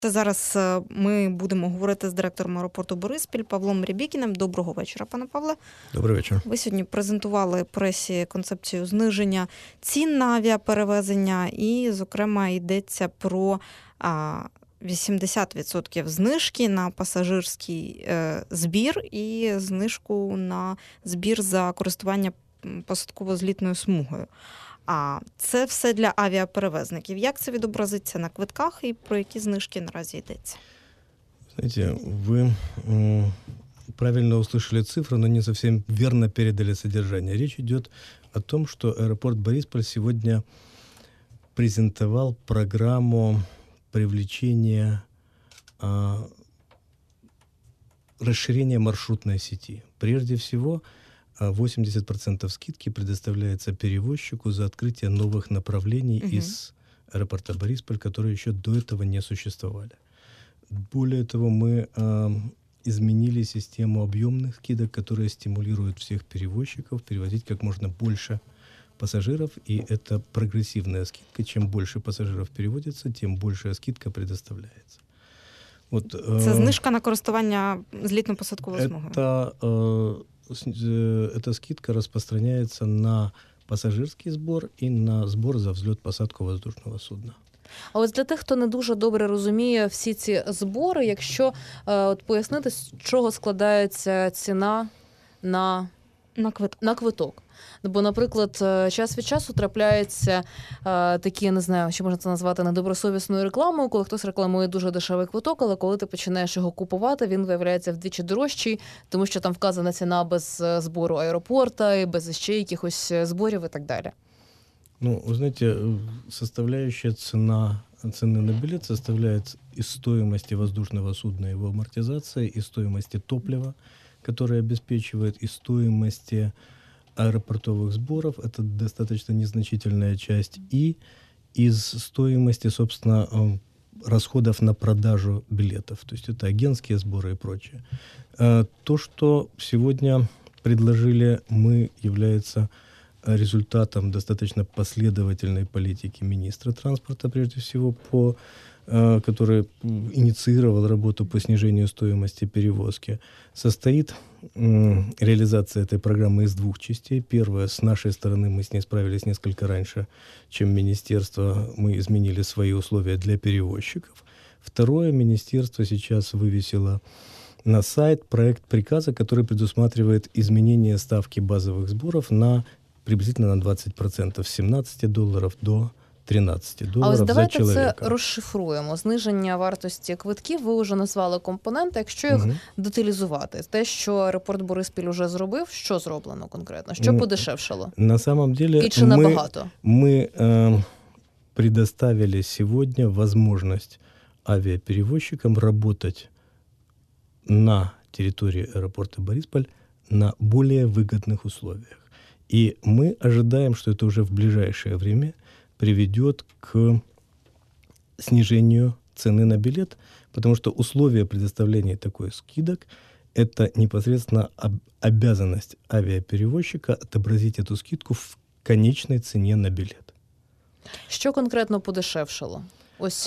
Та зараз ми будемо говорити з директором аеропорту Бориспіль Павлом Рябікіним. Доброго вечора, пане Павле. Добрий вечір. Ви сьогодні презентували пресі концепцію зниження цін на авіаперевезення і, зокрема, йдеться про 80% знижки на пасажирський збір і знижку на збір за користування посадково-злітною смугою. А це все для авіаперевезників. Як це відобразиться на квитках і про які знижки наразі йдеться? Знаете, вы правильно услышали цифры, но не совсем верно передали содержание. Речь идет о том, что аэропорт Борисполь сегодня презентовал программу привлечения, расширения маршрутной сети. Прежде всего, 80% скидки предоставляется перевозчику за открытие новых направлений из аэропорта Борисполь, которые еще до этого не существовали. Более того, мы изменили систему объемных скидок, которые стимулируют всех перевозчиков перевозить как можно больше пассажиров, и это прогрессивная скидка. Чем больше пассажиров переводится, тем большая скидка предоставляется. Це знижка на користування злітно-посадковою смугою? Эта скидка распространяется на пассажирский сбор и на сбор за взлет-посадку воздушного судна. А ось для тих, хто не дуже добре розуміє всі ці збори, якщо пояснити, з чого складається ціна на квиток. Бо, наприклад, час від часу трапляються такі, я не знаю, що можна це назвати недобросовісною рекламою, коли хтось рекламує дуже дешевий квиток, але коли ти починаєш його купувати, він виявляється вдвічі дорожчий, тому що там вказана ціна без збору аеропорта, і без ще якихось зборів і так далі. Вы знаете, составляющая цены на билет составляет из стоимости воздушного судна его амортизации, из стоимости топлива, которое обеспечивает, из стоимости аэропортовых сборов, это достаточно незначительная часть, и из стоимости, собственно, расходов на продажу билетов. То есть это агентские сборы и прочее. То, что сегодня предложили мы, является результатом достаточно последовательной политики министра транспорта, прежде всего, который инициировал работу по снижению стоимости перевозки. Состоит реализация этой программы из двух частей. Первая, с нашей стороны, мы с ней справились несколько раньше, чем министерство. Мы изменили свои условия для перевозчиков. Второе, министерство сейчас вывесило на сайт проект приказа, который предусматривает изменение ставки базовых сборов приблизительно на 20%, с $17 до $13 за человека. А ось давайте це розшифруємо. Зниження вартості квитків, ви вже назвали компоненти. Якщо їх деталізувати, те, що аеропорт Бориспіль уже зробив, що зроблено конкретно? Що подешевшало? На самом деле, і чи набагато? Мы предоставили сегодня возможность авиаперевозчикам работать на территории аэропорта Борисполь на более выгодных условиях. И мы ожидаем, что это уже в ближайшее время приведет к снижению цены на билет, потому что условия предоставления такой скидок – это непосредственно обязанность авиаперевозчика отобразить эту скидку в конечной цене на билет. Що конкретно подешевшало? Ось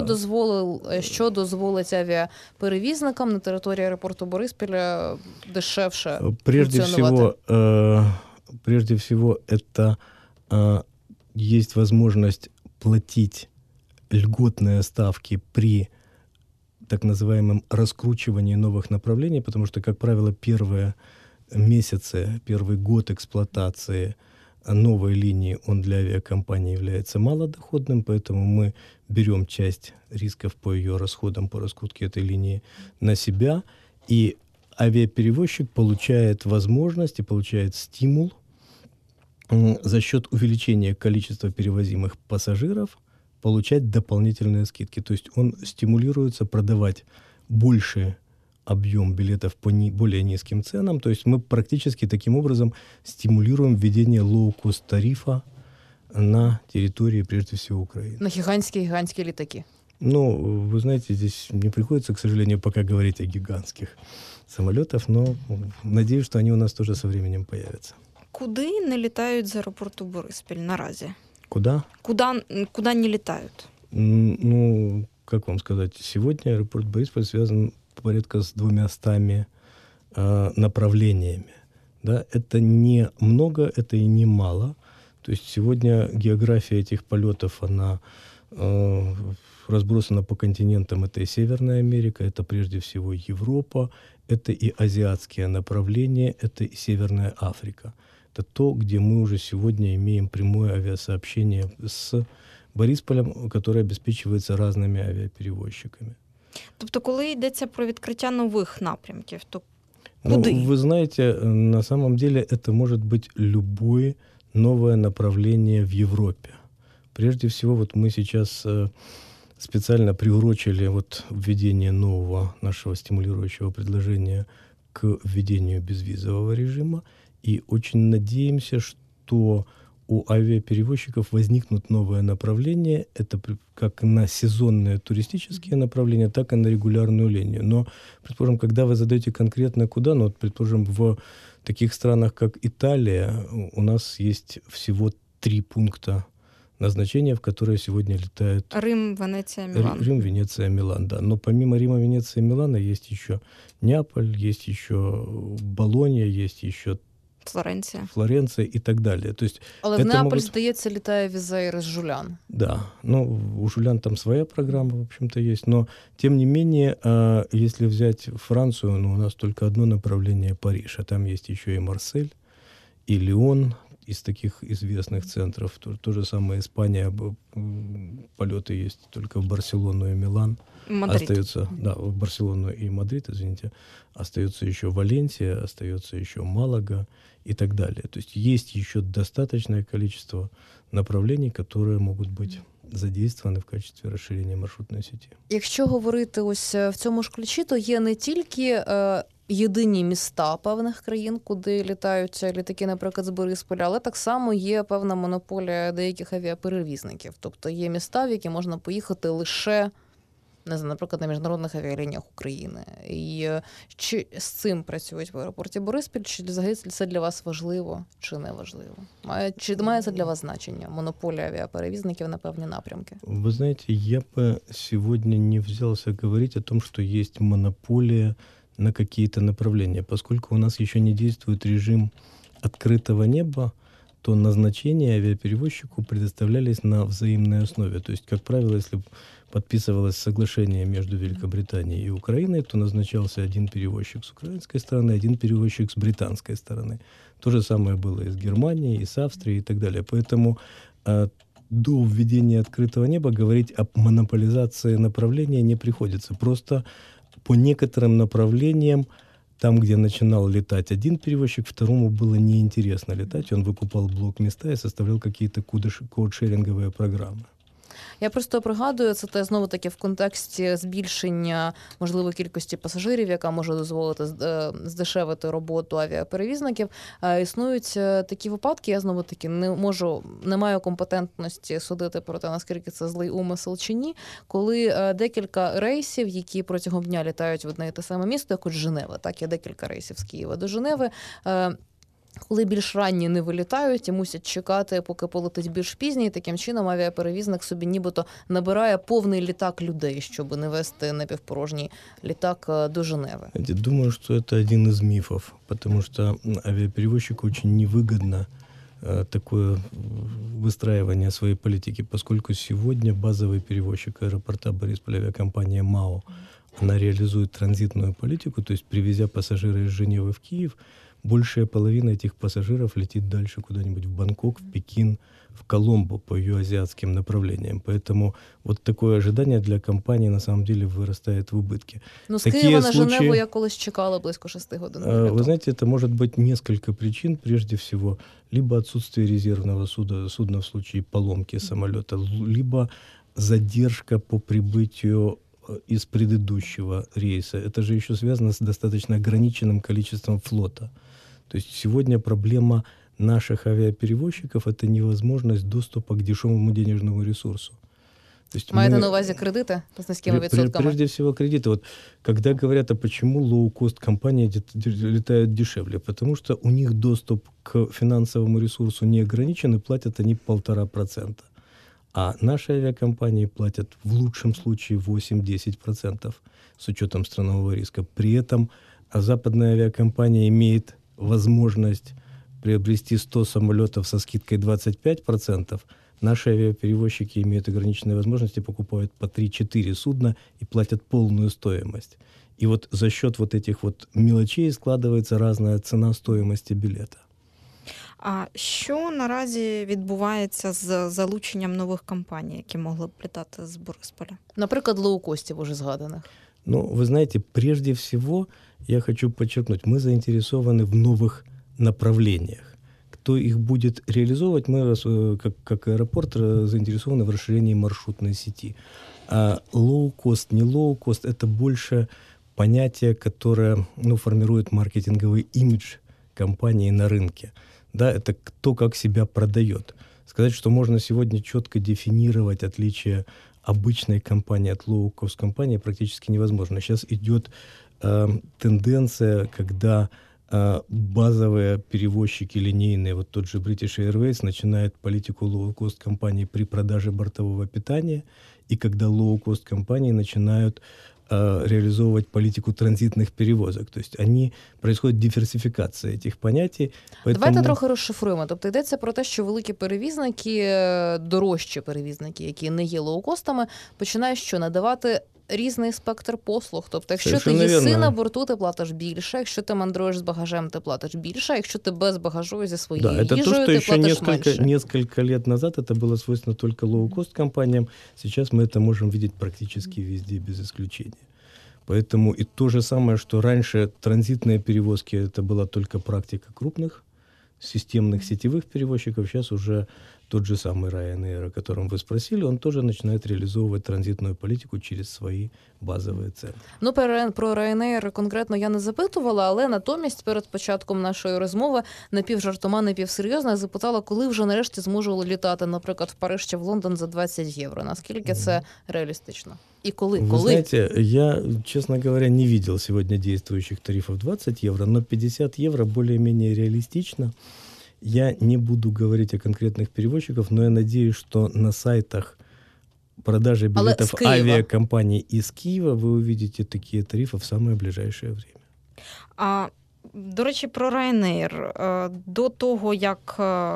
що дозволить авіаперевізникам на території аеропорту Бориспіля дешевше функціонувати? Прежде всего, это есть возможность платить льготные ставки при так называемом раскручивании новых направлений, потому что, как правило, первые месяцы, первый год эксплуатации новой линии, он для авиакомпании является малодоходным, поэтому мы берем часть рисков по ее расходам, по раскрутке этой линии на себя, и авиаперевозчик получает возможность и получает стимул за счет увеличения количества перевозимых пассажиров получать дополнительные скидки. То есть он стимулируется продавать больший объем билетов по более низким ценам. То есть мы практически таким образом стимулируем введение лоу-кост тарифа на территории, прежде всего, Украины. На гигантские літаки. Вы знаете, здесь не приходится, к сожалению, пока говорить о гигантских самолетах, но надеюсь, что они у нас тоже со временем появятся. Куди не літають з аеропорту Бориспіль наразі? Куда? Куда не літають? как вам сказать, сегодня аэропорт Борисполь связан порядка с 200 направлениями. Да? Это не много, это и не мало. То есть сегодня география этих полетов, она разбросана по континентам. Это и Северная Америка, это прежде всего Европа, это и азиатские направления, это и Северная Африка. Это то, где мы уже сегодня имеем прямое авиасообщение с Борисполем, которое обеспечивается разными авиаперевозчиками. Тобто, коли йдеться про відкриття нових напрямків, то куди? Вы знаете, на самом деле это может быть любое новое направление в Европе. Прежде всего, вот мы сейчас специально приурочили вот введение нового нашего стимулирующего предложения к введению безвизового режима. И очень надеемся, что у авиаперевозчиков возникнут новые направления. Это как на сезонные туристические направления, так и на регулярную линию. Но, предположим, когда вы задаете конкретно куда, ну, вот, предположим, в таких странах, как Италия, у нас есть всего 3 пункта назначения, в которые сегодня летают... Рим, Венеция, Милан. Рим, Венеция, Милан, да. Но помимо Рима, Венеции и Милана есть еще Неаполь, есть еще Болонья, есть еще Флоренция и так далее. То есть але в Неаполь, здається, літає Візаїр із Жулян. Да, ну, у Жулян там своя программа, в общем-то, есть. Но, тем не менее, если взять Францию, ну, у нас только одно направление — Париж, а там есть еще и Марсель, и Лион из таких известных центров. То же самое Испания, полеты есть только в Барселону и Милан. Мадрид. Остается, да, в Барселону и Мадрид, извините. Остается еще Валенсия, остается еще Малага и так далее. То есть еще достаточное количество направлений, которые могут быть задействованы в качестві розширення маршрутної сеті. Якщо говорити ось в цьому ж ключі, то є не тільки єдині міста певних країн, куди літають літаки, наприклад, з Борисполя, але так само є певна монополія деяких авіаперевізників. Тобто є міста, в які можна поїхати лише, не знаю, наприклад, на міжнародних авіалініях України. І чи з цим працюють в аеропорті Бориспіль, чи взагалі це для вас важливо, чи не важливо? Чи має це для вас значення, монополія авиаперевізників на певні напрямки? Вы знаете, я бы сегодня не взялся говорить о том, что есть монополия на какие-то направления. Поскольку у нас еще не действует режим открытого неба, то назначения авиаперевозчику предоставлялись на взаимной основе. То есть, как правило, если подписывалось соглашение между Великобританией и Украиной, то назначался один перевозчик с украинской стороны, один перевозчик с британской стороны. То же самое было и с Германией, и с Австрией, и так далее. Поэтому до введения открытого неба говорить о монополизации направления не приходится. Просто по некоторым направлениям, там, где начинал летать один перевозчик, второму было неинтересно летать. Он выкупал блок места и составлял какие-то код-шеринговые программы. Я просто пригадую, це знову-таки в контексті збільшення можливої кількості пасажирів, яка може дозволити здешевити роботу авіаперевізників. Існують такі випадки, я знову-таки не маю компетентності судити про те, наскільки це злий умисел чи ні, коли декілька рейсів, які протягом дня літають в одне і те саме місто, як от Женева, так, є декілька рейсів з Києва до Женеви, коли більш ранні не вилітають і мусять чекати, поки полетить більш пізній, таким чином авіаперевізник собі нібито набирає повний літак людей, щоб не вести напівпорожній літак до Женеви. Думаю, что это один из мифов, потому что авиаперевозчику очень невыгодно такое выстраивание своей политики, поскольку сегодня базовый перевозчик аэропорта Борисполь, авиакомпания МАО, она реализует транзитную политику, то есть привезя пассажира из Женевы в Киев, большая половина этих пассажиров летит дальше куда-нибудь в Бангкок, в Пекин, в Коломбо по ее азиатским направлениям. Поэтому вот такое ожидание для компании на самом деле вырастает в убытки. Ну, с Киева на Женеву я колись чекала близко 6 годин. Вы знаете, это может быть несколько причин. Прежде всего, либо отсутствие резервного судна в случае поломки самолета, либо задержка по прибытию из предыдущего рейса. Это же еще связано с достаточно ограниченным количеством флота. То есть сегодня проблема наших авиаперевозчиков — это невозможность доступа к дешевому денежному ресурсу. Маєте на увазі кредити з низькими відсотками? Прежде всего кредиты. Вот, когда говорят, а почему лоу-кост компании летают дешевле? Потому что у них доступ к финансовому ресурсу не ограничен, и платят они 1,5%. А наши авиакомпании платят в лучшем случае 8-10% с учетом странового риска. При этом западная авиакомпания имеет возможность приобрести 100 самолетов со скидкой 25%. Наши авиаперевозчики имеют ограниченные возможности, покупают по 3-4 судна и платят полную стоимость. И вот за счет вот этих вот мелочей складывается разная цена стоимости білета. А що наразі відбувається з залученням нових компаній, які могли б літати з Борисполя? Наприклад, лоукостів уже згаданих. Ну, вы знаете, прежде всего я хочу подчеркнуть, мы заинтересованы в новых направлениях. Кто их будет реализовывать, мы, как аэропорт, заинтересованы в расширении маршрутной сети. А лоу-кост, не лоу-кост, это больше понятие, которое формирует маркетинговый имидж компании на рынке. Да, это кто как себя продает. Сказать, что можно сегодня четко дефинировать отличие обычной компании от лоу-кост компании практически невозможно. Сейчас идет тенденция, когда базовые перевозчики линейные, вот тот же British Airways, начинает политику лоу-кост компании при продаже бортового питания, и когда лоу-кост компании начинают реализовывать политику транзитних перевозок. Тобто происходит диверсифікація цих понятий. Давайте трохи розшифруємо. Тобто йдеться про те, що великі перевізники, дорожчі перевізники, які не є лоукостами, починають надавати різний спектр послуг. Тобто, якщо ти їси на борту, ти платиш більше, якщо ти мандруєш з багажем, ти платиш більше, а якщо ти без багажу зі своєю їжею, ти платиш менше. Несколько лет назад это было свойственно только лоу-кост компаниям. Сейчас мы это можем видеть практически везде, без исключения. Поэтому и то же самое, что раньше транзитные перевозки, это была только практика крупных системных сетевых перевозчиков, сейчас уже тот же самый Ryanair, о котором вы спросили, он тоже начинает реализовывать транзитную политику через свої базові ціни. Ну, про Ryanair конкретно я не запитувала, але натомість перед початком нашої розмови напівжартома, напівсерйозно запитала, коли вже нарешті зможу літати, наприклад, в Париж чи в Лондон за 20 євро. Наскільки це реалістично? И коли? Вы знаете, я, честно говоря, не видел сегодня действующих тарифов 20 евро, но 50 евро более-менее реалистично. Я не буду говорить о конкретных перевозчиках, но я надеюсь, что на сайтах продажи билетов авиакомпаний из Киева вы увидите такие тарифы в самое ближайшее время. До речі, про Ryanair. До того, як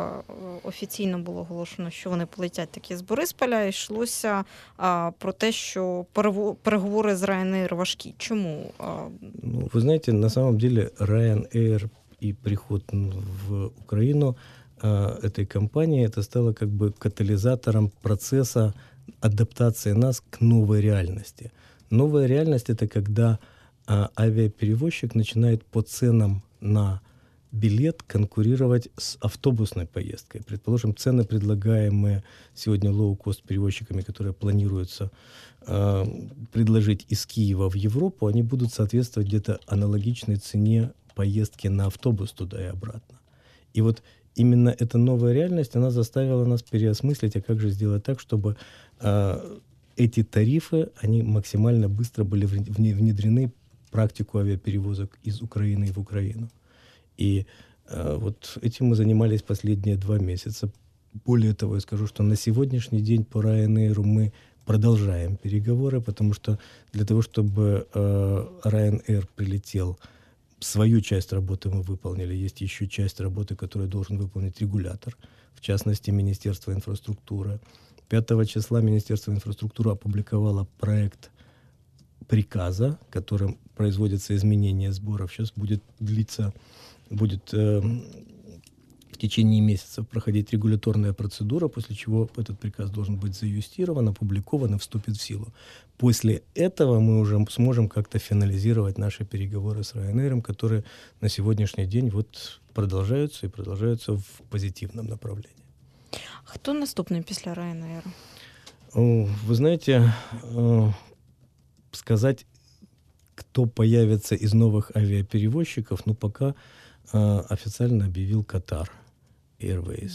офіційно було оголошено, що вони полетять таки з Борисполя, йшлося про те, що переговори з Ryanair важкі. Чому? Ну, вы знаете, на самом деле Ryanair и приход в Украину этой компании, это стало как бы катализатором процесса адаптации нас к новой реальности. Новая реальность — это когда авиаперевозчик начинает по ценам на билет конкурировать с автобусной поездкой. Предположим, цены, предлагаемые сегодня лоу-кост перевозчиками, которые планируется предложить из Киева в Европу, они будут соответствовать где-то аналогичной цене поездки на автобус туда и обратно. И вот именно эта новая реальность, она заставила нас переосмыслить, а как же сделать так, чтобы эти тарифы, они максимально быстро были внедрены в практику авиаперевозок из Украины в Украину. И вот этим мы занимались последние 2 месяца. Более того, я скажу, что на сегодняшний день по Ryanair мы продолжаем переговоры, потому что для того, чтобы Ryanair прилетел, свою часть работы мы выполнили. Есть еще часть работы, которую должен выполнить регулятор, в частности, Министерство инфраструктуры. 5 числа Министерство инфраструктуры опубликовало проект приказа, которым производятся изменения сборов. Сейчас будет в течение месяца проходить регуляторная процедура, после чего этот приказ должен быть заюстирован, опубликован и вступит в силу. После этого мы уже сможем как-то финализировать наши переговоры с Ryanair, которые на сегодняшний день вот продолжаются в позитивном направлении. Хто наступний після Ryanair? Вы знаете, сказать, кто появится из новых авиаперевозчиков, пока официально объявил Qatar Airways.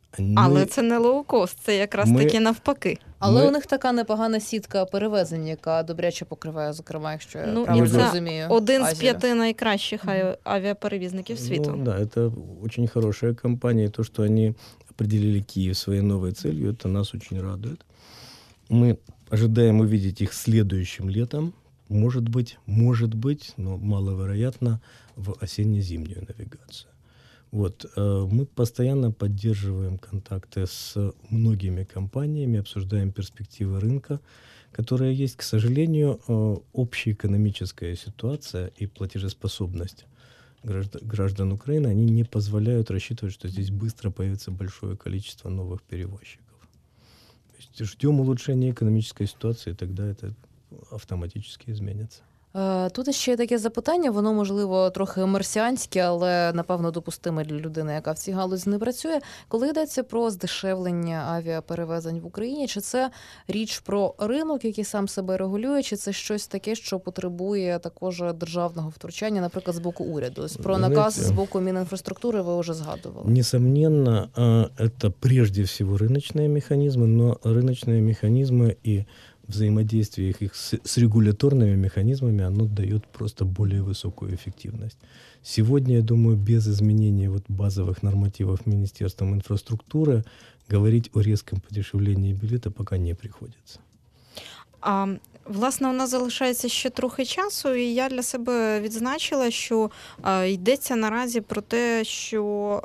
Але це не лоукост, це якраз таки навпаки. Але у них така непогана сітка перевезень, яка добряче покриває, зокрема, якщо я правильно розумію, один з 5 найкращих авіаперевізників світу. Ну, да, это очень хорошая компания. И то, что они определили Киев своей новой целью, это нас очень радует. Мы ожидаем увидеть их следующим летом. Может быть, но маловероятно, в осенне-зимнюю навигацию. Вот, мы постоянно поддерживаем контакты с многими компаниями, обсуждаем перспективы рынка, которые есть. К сожалению, общая экономическая ситуация и платежеспособность граждан Украины, они не позволяют рассчитывать, что здесь быстро появится большое количество новых перевозчиков. То есть ждем улучшения экономической ситуации, тогда это автоматически изменится. Тут ще таке запитання, воно, можливо, трохи марсіанське, але, напевно, допустиме для людини, яка в цій галузі не працює. Коли йдеться про здешевлення авіаперевезень в Україні, чи це річ про ринок, який сам себе регулює, чи це щось таке, що потребує також державного втручання, наприклад, з боку уряду? Про наказ з боку Мінінфраструктури ви вже згадували. Несомненно, это прежде всего рыночные механизмы, но рыночные механизмы и взаимодействие их с регуляторными механизмами, оно дает просто более высокую эффективность. Сегодня, я думаю, без изменения базовых нормативов Министерством инфраструктуры говорить о резком подешевлении билета пока не приходится. Власне, у нас залишається ще трохи часу, і я для себе відзначила, що йдеться наразі про те, що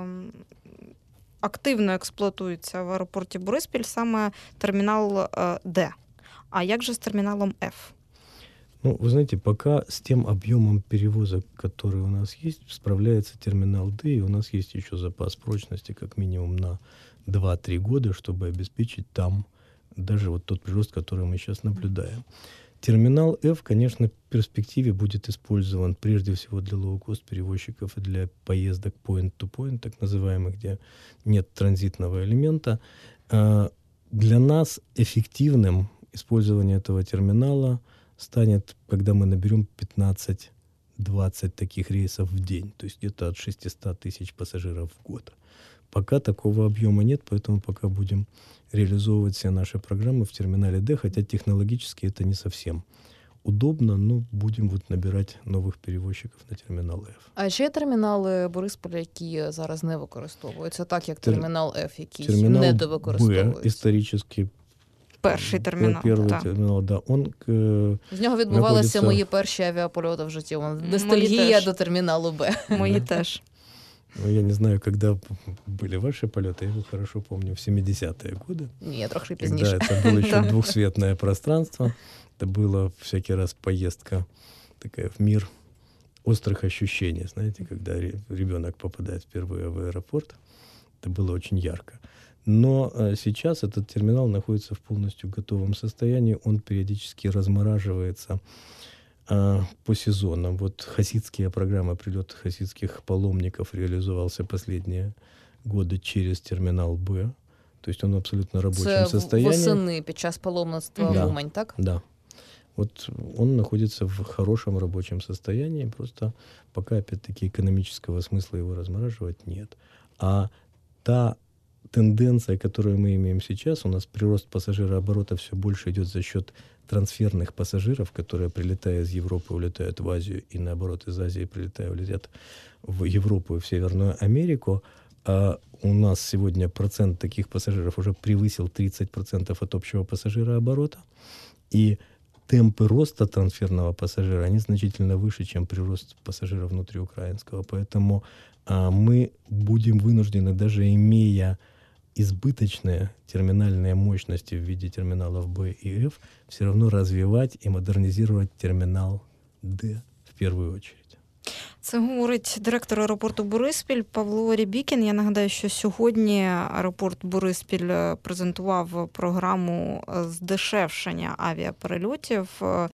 активно експлуатується в аеропорті Бориспіль саме термінал Д. А як же с терминалом F? Ну, вы знаете, пока с тем объемом перевозок, который у нас есть, справляется терминал Д, и у нас есть еще запас прочности как минимум на 2-3 года, чтобы обеспечить там даже тот прирост, который мы сейчас наблюдаем. Терминал F, конечно, в перспективе будет использован прежде всего для лоу-кост перевозчиков и для поездок point-to-point, так называемых, где нет транзитного элемента. Для нас эффективным использование этого терминала станет, когда мы наберем 15-20 таких рейсов в день, то есть где-то от 600 тысяч пассажиров в год. Пока такого объема нет, поэтому пока будем реализовывать все наши программы в терминале Д, хотя технологически это не совсем удобно, но будем набирать нових перевозчиків на термінал F. А чи є термінали Борисполя, які зараз не використовуються, так як термінал F, який термінал недовикористовується? Б, історично перший термінал. Перший термінал, да. З нього відбувалися мої перші авіапольоти в житті. Ностальгія до терміналу Б. Мої теж. Я не знаю, когда были ваши полеты, я его хорошо помню, в 70-е годы. Нет, трохи пізніше. Когда это было еще двухсветное пространство, это была всякий раз поездка такая в мир острых ощущений, знаете, когда ребенок попадает впервые в аэропорт, это было очень ярко. Но сейчас этот терминал находится в полностью готовом состоянии, он периодически размораживается по сезонам. Хасидские программы, прилет хасидских паломников реализовался последние годы через терминал Б. То есть он в абсолютно рабочем состоянии. Це восени під час паломництва в Умань, так? Да. Он находится в хорошем рабочем состоянии, просто пока, опять-таки, экономического смысла его размораживать нет. А та тенденция, которую мы имеем сейчас, у нас прирост пассажирооборота все больше идет за счет трансферных пассажиров, которые, прилетая из Европы, улетают в Азию, и наоборот, из Азии, прилетая, улетят в Европу и в Северную Америку. А у нас сегодня процент таких пассажиров уже превысил 30% от общего пассажирооборота. И темпы роста трансферного пассажира, они значительно выше, чем прирост пассажиров внутриукраинского. Поэтому мы будем вынуждены, даже имея избыточные терминальные мощности в виде терминалов Б и Ф, все равно развивать и модернизировать терминал Д в первую очередь. Це говорить директор аеропорту Бориспіль Павло Рябікін. Я нагадаю, що сьогодні аеропорт Бориспіль презентував програму здешевшення авіаперельотів.